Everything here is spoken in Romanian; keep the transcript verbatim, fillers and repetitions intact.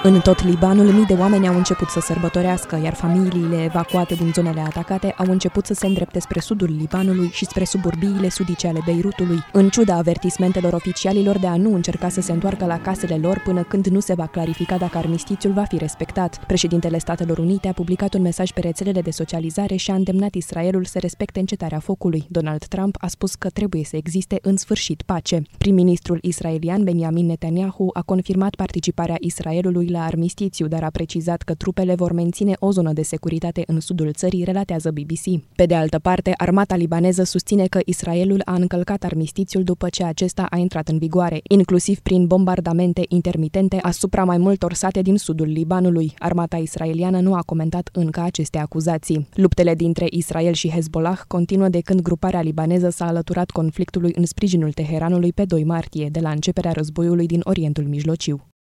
În tot Libanul, mii de oameni au început să sărbătorească, iar familiile evacuate din zonele atacate au început să se îndrepte spre sudul Libanului și spre suburbiile sudice ale Beirutului, în ciuda avertismentelor oficialilor de a nu încerca să se întoarcă la casele lor până când nu se va clarifica dacă armistițiul va fi respectat. Președintele Statelor Unite a publicat un mesaj pe rețelele de socializare și a îndemnat Israelul să respecte încetarea focului. Donald Trump a spus că trebuie să existe în sfârșit pace. Prim-ministrul israelian Benjamin Netanyahu a confirmat participarea Israelului la armistițiu, dar a precizat că trupele vor menține o zonă de securitate în sudul țării, relatează B B C. Pe de altă parte, armata libaneză susține că Israelul a încălcat armistițiul după ce acesta a intrat în vigoare, inclusiv prin bombardamente intermitente asupra mai multor sate din sudul Libanului. Armata israeliană nu a comentat încă aceste acuzații. Luptele dintre Israel și Hezbollah continuă de când gruparea libaneză s-a alăturat conflictului în sprijinul Teheranului pe doi martie, de la începerea războiului din Orientul Mijlociu.